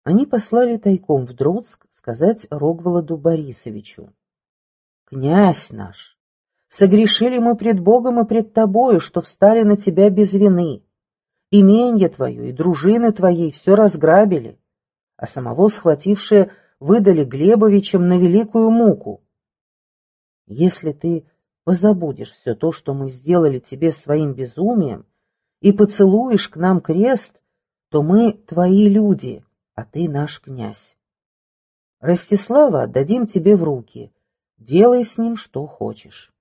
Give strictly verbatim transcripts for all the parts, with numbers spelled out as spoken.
Они послали тайком в Дроцк сказать Рогволоду Борисовичу: «Князь наш, согрешили мы пред Богом и пред тобою, что встали на тебя без вины. Именье твое и дружины твоей все разграбили, а самого схватившие выдали Глебовичам на великую муку. Если ты позабудешь все то, что мы сделали тебе своим безумием, и поцелуешь к нам крест, то мы твои люди, а ты наш князь. Ростислава отдадим тебе в руки, делай с ним что хочешь».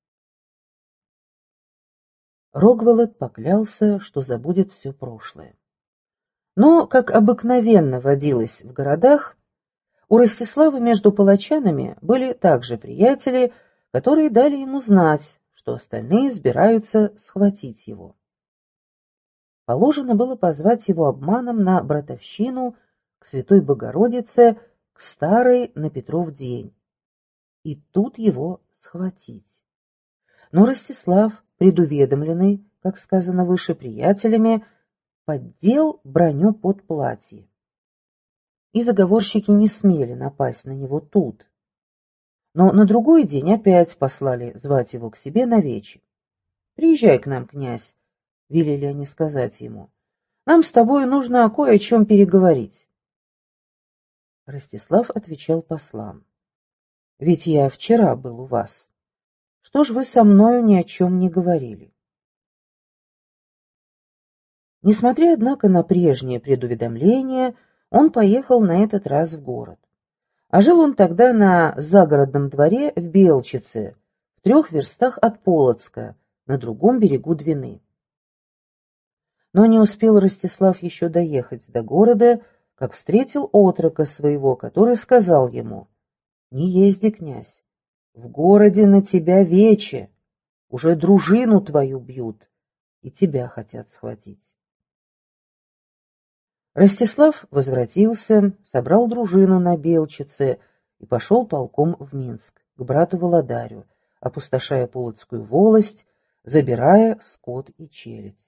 Рогволод поклялся, что забудет все прошлое. Но, как обыкновенно водилось в городах, у Ростислава между палачанами были также приятели, которые дали ему знать, что остальные собираются схватить его. Положено было позвать его обманом на братовщину к Святой Богородице, к старой на Петров день, и тут его схватить. Но Ростислав, предуведомленный, как сказано выше, приятелями, поддел броню под платье. И заговорщики не смели напасть на него тут. Но на другой день опять послали звать его к себе на вечер. «Приезжай к нам, князь», — велели они сказать ему. «Нам с тобой нужно кое о чем переговорить». Ростислав отвечал послам: «Ведь я вчера был у вас. Что ж вы со мною ни о чем не говорили?» Несмотря, однако, на прежнее предуведомление, он поехал на этот раз в город. А жил он тогда на загородном дворе в Белчице, в трех верстах от Полоцка, на другом берегу Двины. Но не успел Ростислав еще доехать до города, как встретил отрока своего, который сказал ему: «Не езди, князь, в городе на тебя вече, уже дружину твою бьют, и тебя хотят схватить». Ростислав возвратился, собрал дружину на Белчице и пошел полком в Минск, к брату Володарю, опустошая Полоцкую волость, забирая скот и челядь.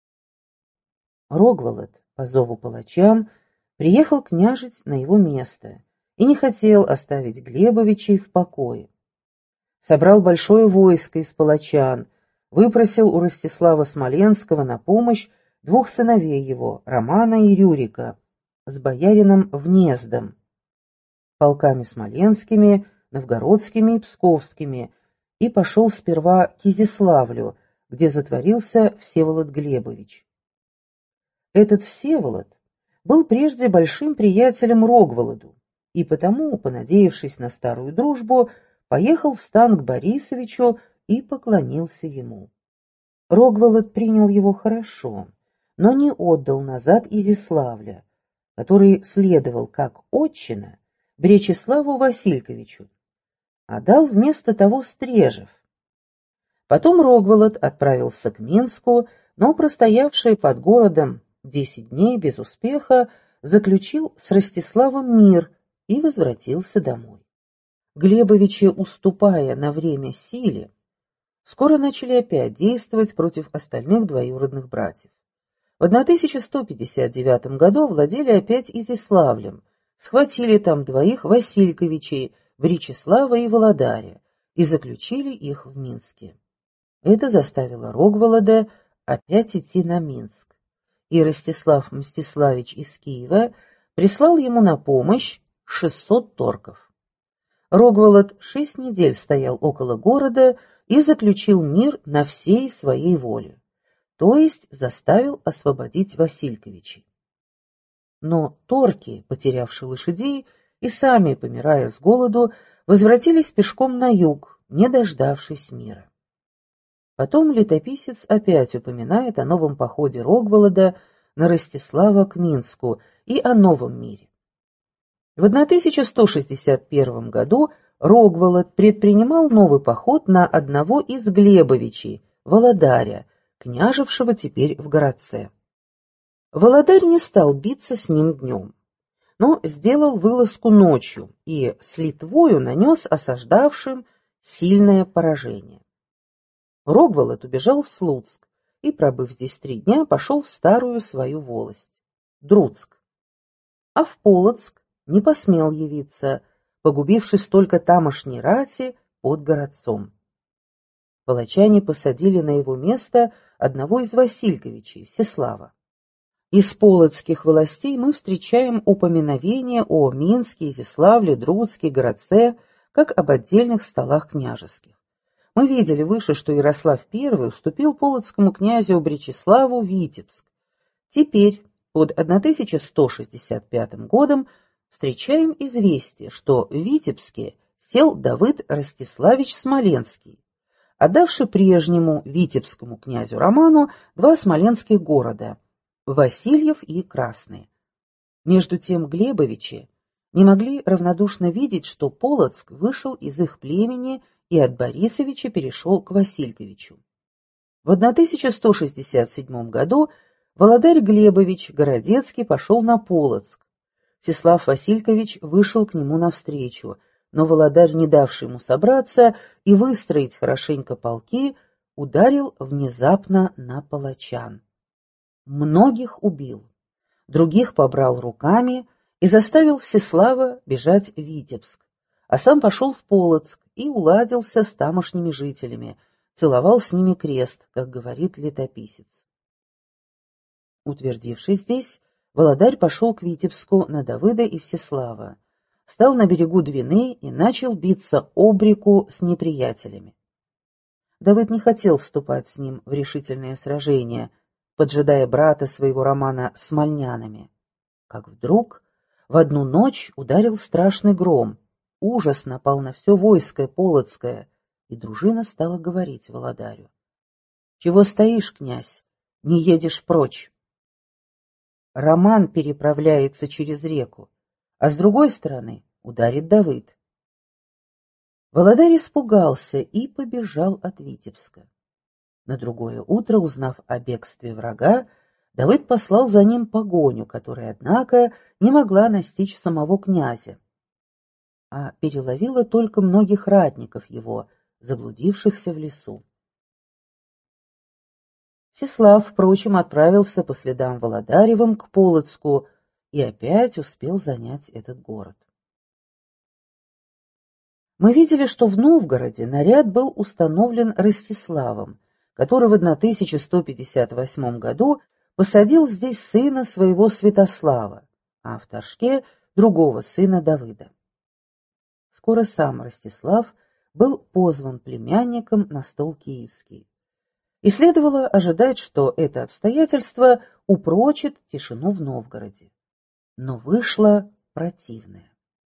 Рогволод, по зову палачан, приехал княжить на его место и не хотел оставить Глебовичей в покое. Собрал большое войско из палачан, выпросил у Ростислава Смоленского на помощь двух сыновей его, Романа и Рюрика, с боярином Внездом, полками смоленскими, новгородскими и псковскими, и пошел сперва к Изяславлю, где затворился Всеволод Глебович. Этот Всеволод был прежде большим приятелем Рогволоду, и потому, понадеявшись на старую дружбу, поехал в стан к Борисовичу и поклонился ему. Рогволод принял его хорошо, но не отдал назад Изяславля, который следовал как отчина Бречеславу Васильковичу, а дал вместо того Стрежев. Потом Рогволод отправился к Минску, но, простоявший под городом десять дней без успеха, заключил с Ростиславом мир и возвратился домой. Глебовичи, уступая на время силе, скоро начали опять действовать против остальных двоюродных братьев. В тысяча сто пятьдесят девятом году владели опять Изяславлем, схватили там двоих Васильковичей, Бречеслава и Володаря, и заключили их в Минске. Это заставило Рогволода опять идти на Минск, и Ростислав Мстиславич из Киева прислал ему на помощь шестьсот торков. Рогволод шесть недель стоял около города и заключил мир на всей своей воле, то есть заставил освободить Васильковичей. Но торки, потерявшие лошадей и сами помирая с голоду, возвратились пешком на юг, не дождавшись мира. Потом летописец опять упоминает о новом походе Рогволода на Ростислава к Минску и о новом мире. В тысяча сто шестьдесят первом году Рогволод предпринимал новый поход на одного из Глебовичей, Володаря, княжевшего теперь в городце. Володарь не стал биться с ним днем, но сделал вылазку ночью и с Литвою нанес осаждавшим сильное поражение. Рогволод убежал в Слуцк и, пробыв здесь три дня, пошел в старую свою волость — Друцк. а в Полоцк не посмел явиться, погубивши столько тамошней рати под городцом. Палачане посадили на его место одного из Васильковичей, Всеслава. Из полоцких властей мы встречаем упоминовение о Минске, Изяславле, Друцке, Городце, как об отдельных столах княжеских. Мы видели выше, что Ярослав Первый уступил полоцкому князю Бречеславу Витебск. Теперь, под тысяча сто шестьдесят пятым годом, встречаем известие, что в Витебске сел Давыд Ростиславич Смоленский, отдавший прежнему витебскому князю Роману два смоленских города – Васильев и Красные. Между тем Глебовичи не могли равнодушно видеть, что Полоцк вышел из их племени и от Борисовича перешел к Васильковичу. В тысяча сто шестьдесят седьмом году володарь Глебович Городецкий пошел на Полоцк. Всеслав Василькович вышел к нему навстречу, но володарь, не давший ему собраться и выстроить хорошенько полки, ударил внезапно на палачан. Многих убил, других побрал руками и заставил Всеслава бежать в Витебск, а сам пошел в Полоцк и уладился с тамошними жителями, целовал с ними крест, как говорит летописец. Утвердившись здесь, володарь пошел к Витебску на Давыда и Всеслава, стал на берегу Двины и начал биться об реку с неприятелями. Давыд не хотел вступать с ним в решительное сражение, поджидая брата своего Романа смольнянами. Как вдруг в одну ночь ударил страшный гром, ужас напал на все войско полоцкое, и дружина стала говорить володарю: «Чего стоишь, князь? Не едешь прочь? Роман переправляется через реку, а с другой стороны ударит Давыд». Володарь испугался и побежал от Витебска. На другое утро, узнав о бегстве врага, Давыд послал за ним погоню, которая, однако, не могла настичь самого князя, а переловила только многих ратников его, заблудившихся в лесу. Всеслав, впрочем, отправился по следам Володаревым к Полоцку и опять успел занять этот город. Мы видели, что в Новгороде наряд был установлен Ростиславом, который в тысяча сто пятьдесят восьмом году посадил здесь сына своего Святослава, а в Торжке другого сына Давыда. Скоро сам Ростислав был позван племянником на стол киевский, и следовало ожидать, что это обстоятельство упрочит тишину в Новгороде. Но вышло противное.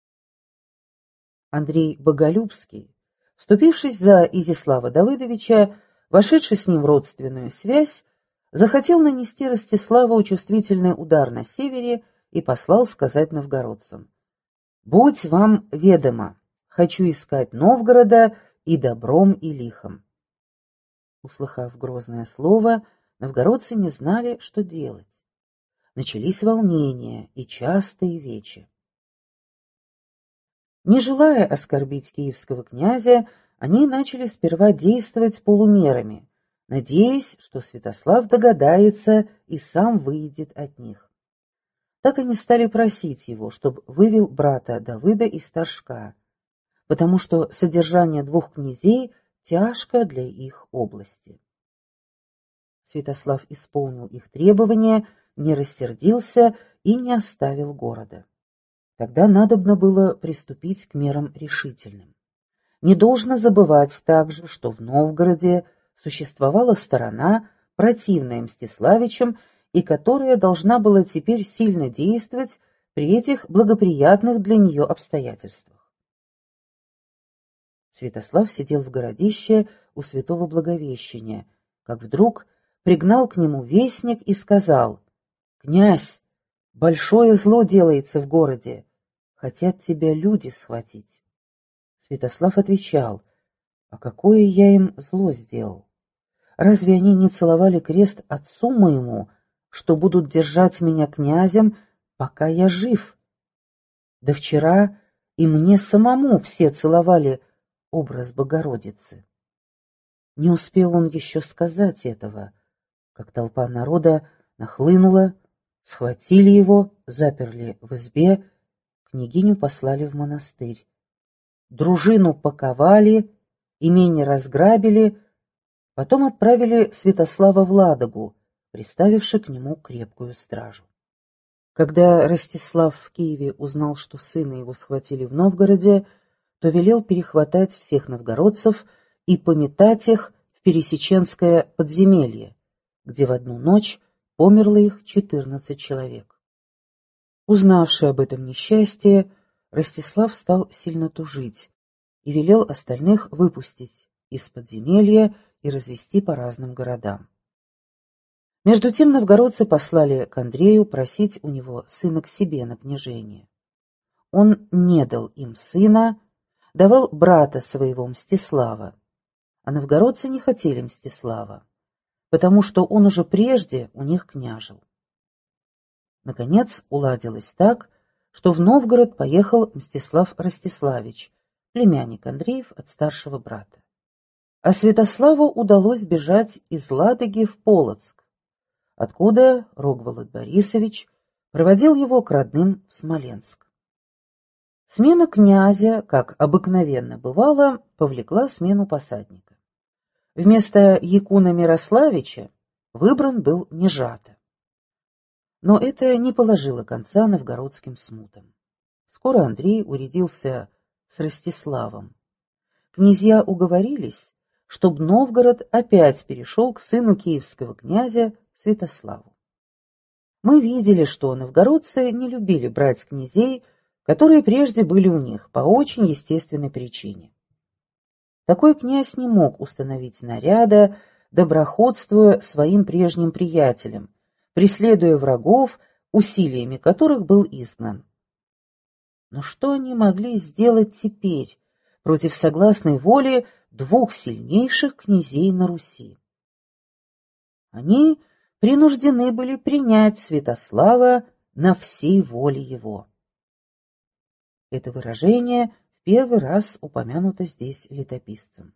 Андрей Боголюбский, вступившись за Изяслава Давыдовича, вошедший с ним в родственную связь, захотел нанести Ростиславу чувствительный удар на севере и послал сказать новгородцам: «Будь вам ведомо, хочу искать Новгорода и добром, и лихом». Услыхав грозное слово, новгородцы не знали, что делать. Начались волнения и частые вечи. Не желая оскорбить киевского князя, они начали сперва действовать полумерами, надеясь, что Святослав догадается и сам выйдет от них. Так они стали просить его, чтобы вывел брата Давыда из Торжка, потому что содержание двух князей тяжко для их области. Святослав исполнил их требования, не рассердился и не оставил города. Тогда надобно было приступить к мерам решительным. Не должно забывать также, что в Новгороде существовала сторона, противная Мстиславичам, и которая должна была теперь сильно действовать при этих благоприятных для нее обстоятельствах. Святослав сидел в городище у святого Благовещения, как вдруг пригнал к нему вестник и сказал: «Князь, большое зло делается в городе, хотят тебя люди схватить». Святослав отвечал: «А какое я им зло сделал? Разве они не целовали крест отцу моему, что будут держать меня князем, пока я жив? Да вчера и мне самому все целовали образ Богородицы». Не успел он еще сказать этого, как толпа народа нахлынула, Схватили его, заперли в избе, княгиню послали в монастырь. Дружину паковали, имение разграбили, потом отправили Святослава в Ладогу, приставивши к нему крепкую стражу. Когда Ростислав в Киеве узнал, что сына его схватили в Новгороде, то велел перехватать всех новгородцев и пометать их в Пересеченское подземелье, где в одну ночь померло их четырнадцать человек. Узнавший об этом несчастье, Ростислав стал сильно тужить и велел остальных выпустить из подземелья и развести по разным городам. Между тем новгородцы послали к Андрею просить у него сына к себе на княжение. Он не дал им сына, давал брата своего Мстислава, а новгородцы не хотели Мстислава, потому что он уже прежде у них княжил. Наконец уладилось так, что в Новгород поехал Мстислав Ростиславич, племянник Андреев от старшего брата. А Святославу удалось бежать из Ладоги в Полоцк, откуда Рогволод Борисович проводил его к родным в Смоленск. Смена князя, как обыкновенно бывало, повлекла смену посадника. Вместо Якуна Мирославича выбран был Нежата. Но это не положило конца новгородским смутам. Скоро Андрей урядился с Ростиславом. Князья уговорились, чтобы Новгород опять перешел к сыну киевского князя Святославу. Мы видели, что новгородцы не любили брать князей, которые прежде были у них, по очень естественной причине. Такой князь не мог установить наряда, доброходствуя своим прежним приятелям, преследуя врагов, усилиями которых был изгнан. Но что они могли сделать теперь против согласной воли двух сильнейших князей на Руси? Они принуждены были принять Святослава на всей воле его. Это выражение в первый раз упомянуто здесь летописцем.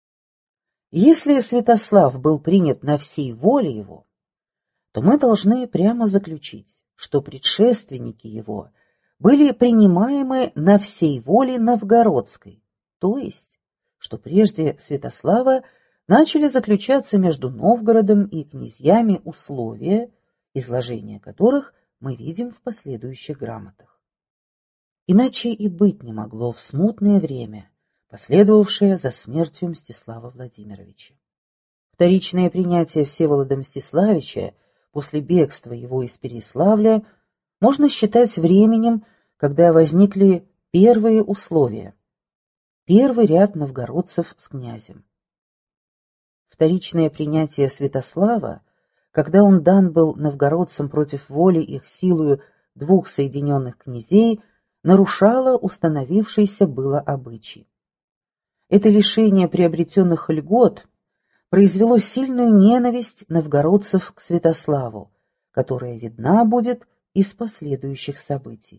Если Святослав был принят на всей воле его, то мы должны прямо заключить, что предшественники его были принимаемы на всей воле новгородской, то есть, что прежде Святослава начали заключаться между Новгородом и князьями условия, изложение которых мы видим в последующих грамотах. Иначе и быть не могло в смутное время, последовавшее за смертью Мстислава Владимировича. Вторичное принятие Всеволода Мстиславича после бегства его из Переяславля можно считать временем, когда возникли первые условия. Первый ряд новгородцев с князем. Вторичное принятие Святослава, когда он дан был новгородцам против воли их силою двух соединенных князей, нарушало установившийся было обычай. Это лишение приобретенных льгот произвело сильную ненависть новгородцев к Святославу, которая видна будет из последующих событий.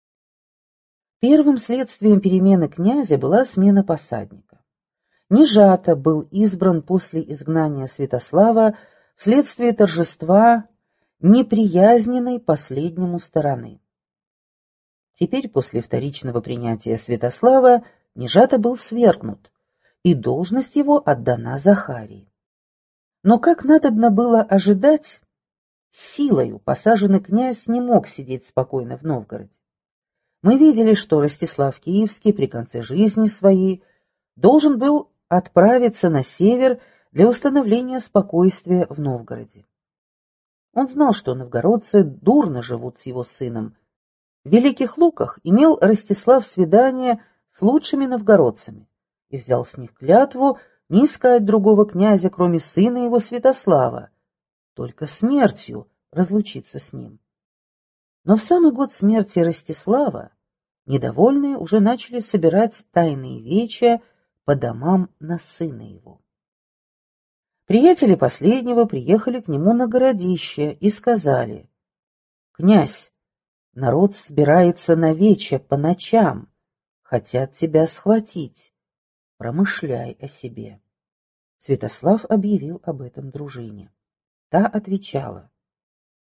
Первым следствием перемены князя была смена посадника. Нежата был избран после изгнания Святослава вследствие торжества неприязненной последнему стороны. Теперь, после вторичного принятия Святослава, Нежата был свергнут, и должность его отдана Захарии. Но, как надобно было ожидать, силою посаженный князь не мог сидеть спокойно в Новгороде. Мы видели, что Ростислав Киевский при конце жизни своей должен был отправиться на север для установления спокойствия в Новгороде. Он знал, что новгородцы дурно живут с его сыном. В Великих Луках имел Ростислав свидание с лучшими новгородцами и взял с них клятву не искать другого князя, кроме сына его Святослава, только смертью разлучиться с ним. Но в самый год смерти Ростислава недовольные уже начали собирать тайные веча по домам на сына его. Приятели последнего приехали к нему на городище и сказали: «Князь, народ собирается на вече по ночам, хотят тебя схватить, промышляй о себе». Святослав объявил об этом дружине. Та отвечала: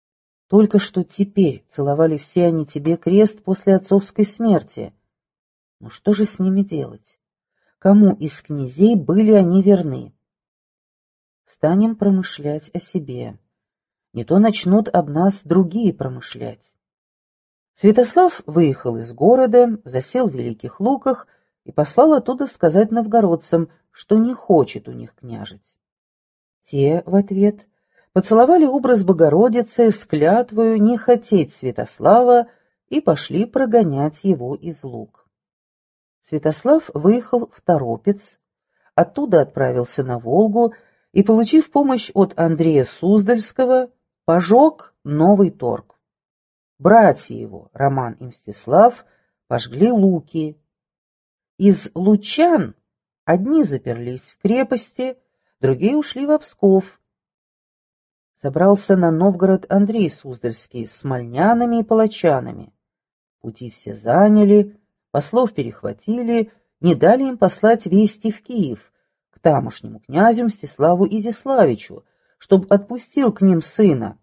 Только что теперь целовали все они тебе крест после отцовской смерти. Но что же с ними делать? Кому из князей были они верны? Станем промышлять о себе. Не то начнут об нас другие промышлять. Святослав выехал из города, засел в Великих Луках и послал оттуда сказать новгородцам, что не хочет у них княжить. Те в ответ поцеловали образ Богородицы с клятвою не хотеть Святослава и пошли прогонять его из Лук. Святослав выехал в Торопец, оттуда отправился на Волгу и, получив помощь от Андрея Суздальского, пожег Новый Торг. Братья его, Роман и Мстислав, пожгли Луки. Из лучан одни заперлись в крепости, другие ушли в Псков. Собрался на Новгород Андрей Суздальский с смольнянами и палачанами. Пути все заняли, послов перехватили, не дали им послать вести в Киев, к тамошнему князю Мстиславу Изяславичу, чтоб отпустил к ним сына,